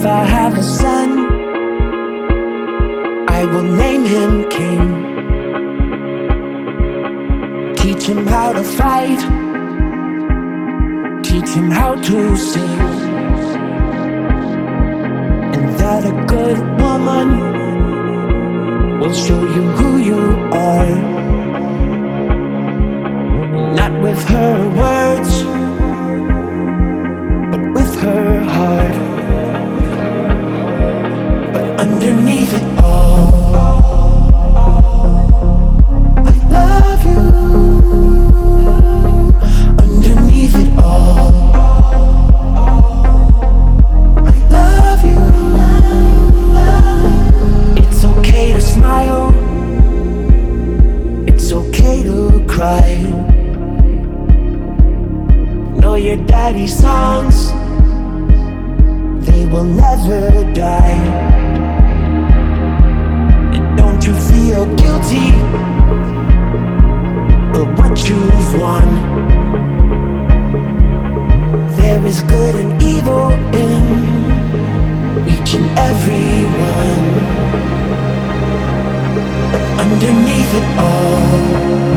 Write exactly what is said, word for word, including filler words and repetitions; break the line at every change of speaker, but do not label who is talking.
If I have a son, I will name him King. Teach him how to fight, teach him how to sing, and that a good woman will show you who you are. Not with her words, but with her heart. But underneath it all, I love you. Underneath it all, I love you. It's okay to smile, it's okay to cry. Know your daddy's songs, they will never die. And don't you feel guilty for what you've won. There is good and evil in each and every one. But underneath it all,